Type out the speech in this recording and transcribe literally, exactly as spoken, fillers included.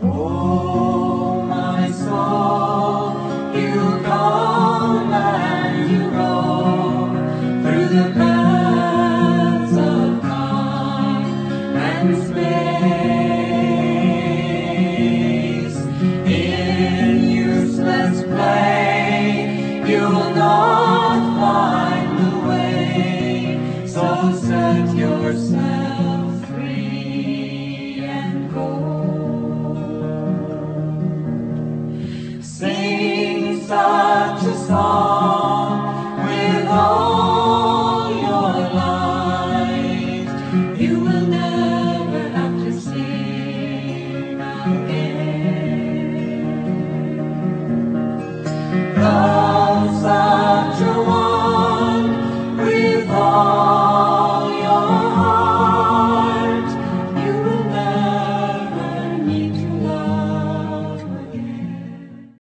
Oh, my soul, you come and you roam through the paths of time and space.